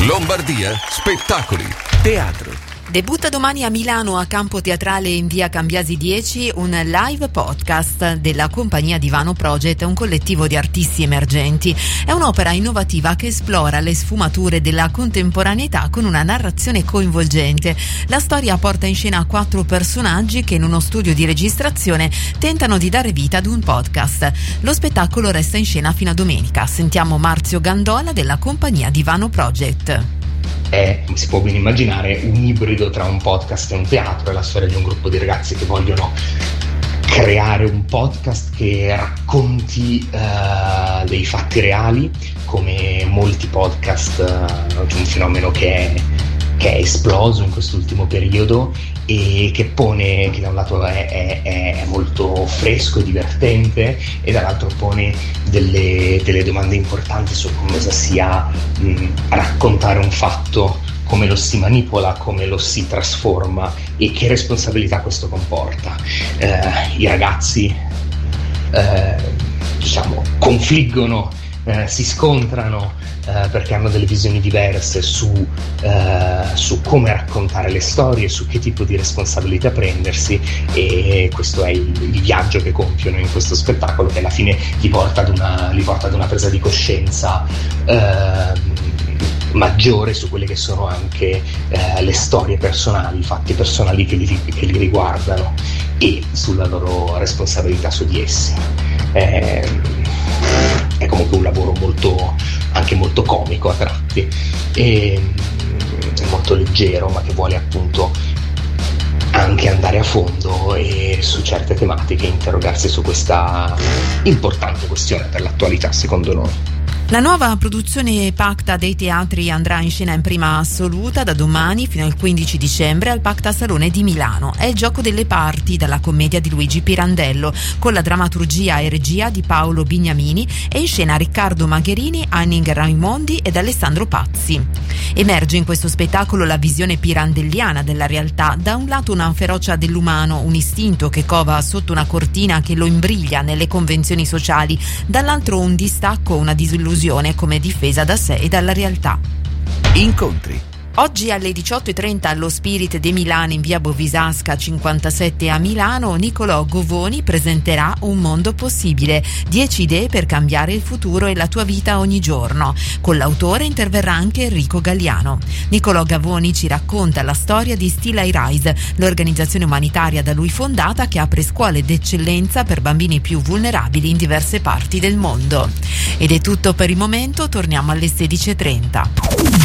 Lombardia, spettacoli, teatro. Debutta domani a Milano a Campo Teatrale in via Cambiasi 10 un live podcast della compagnia Divano Project, un collettivo di artisti emergenti. È un'opera innovativa che esplora le sfumature della contemporaneità con una narrazione coinvolgente. La storia porta in scena 4 personaggi che in uno studio di registrazione tentano di dare vita ad un podcast. Lo spettacolo resta in scena fino a domenica. Sentiamo Marzio Gandola della compagnia Divano Project. È, come si può ben immaginare, un ibrido tra un podcast e un teatro. È la storia di un gruppo di ragazzi che vogliono creare un podcast che racconti dei fatti reali, come molti podcast, un fenomeno che è esploso in quest'ultimo periodo e che da un lato è molto fresco e divertente e dall'altro pone delle domande importanti su come sia raccontare un fatto, come lo si manipola, come lo si trasforma e che responsabilità questo comporta. I ragazzi confliggono, si scontrano perché hanno delle visioni diverse su come raccontare le storie, su che tipo di responsabilità prendersi, e questo è il viaggio che compiono in questo spettacolo, che alla fine li porta ad una presa di coscienza maggiore su quelle che sono anche le storie personali, i fatti personali che li riguardano e sulla loro responsabilità su di essi. È comunque un lavoro anche molto comico a tratti, e molto leggero, ma che vuole appunto anche andare a fondo e su certe tematiche interrogarsi su questa importante questione per l'attualità, secondo noi. La nuova produzione Pacta dei teatri andrà in scena in prima assoluta da domani fino al 15 dicembre al Pacta Salone di Milano. È Il gioco delle parti, dalla commedia di Luigi Pirandello, con la drammaturgia e regia di Paolo Bignamini, e in scena Riccardo Magherini, Anning Raimondi ed Alessandro Pazzi. Emerge in questo spettacolo la visione pirandelliana della realtà: da un lato una ferocia dell'umano, un istinto che cova sotto una cortina che lo imbriglia nelle convenzioni sociali, dall'altro un distacco, una disillusione come difesa da sé e dalla realtà. Incontri. Oggi alle 18:30 allo Spirit de Milano in via Bovisasca 57 a Milano, Nicolò Govoni presenterà Un mondo possibile, 10 idee per cambiare il futuro e la tua vita ogni giorno. Con l'autore interverrà anche Enrico Galliano. Nicolò Govoni ci racconta la storia di Still I Rise, l'organizzazione umanitaria da lui fondata che apre scuole d'eccellenza per bambini più vulnerabili in diverse parti del mondo. Ed è tutto per il momento, torniamo alle 16:30.